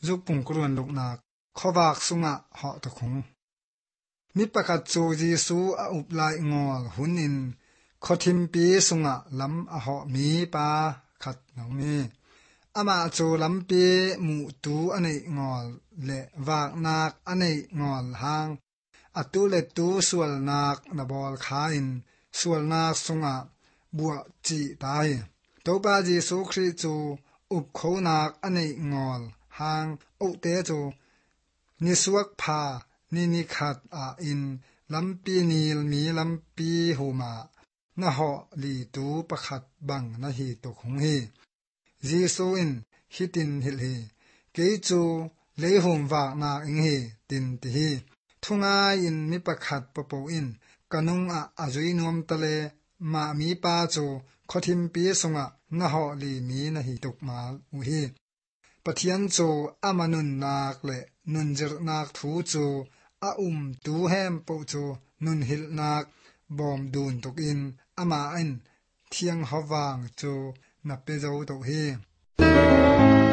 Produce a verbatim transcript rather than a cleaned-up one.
dục pung kruan luk nak khowak sunga ho to khung mi pakhat chu Jesu a up lai ngol hunin khothim pi sunga lam a ho mi pa khat nomi ama chu lampi mu tu anei ngol le wak nak anei ngol hang atu le tu sual nak na bol khain sual nak sunga bua chi tai to pa Jesu Christ chu up kho nak anei ngol hang o te chu ni suak pha ni ni khat a in lampi nil mi lampi huma na ho li tu pakhat bang na hi to khong hi Jesu in hitin hil hi ke chu leihum wak nak ing hi tin ti hi thunga in mi pakhat papo in kanung a azui nom tale ma mi pa chu khothim pi sunga na ho li mi na hi tuk ma u hi pathian chu amanun nak le nun jir nak thu chu a um tu hem po chu nun hil nak bom dun tuk in ama in thiang hawang chu na pe zo to hi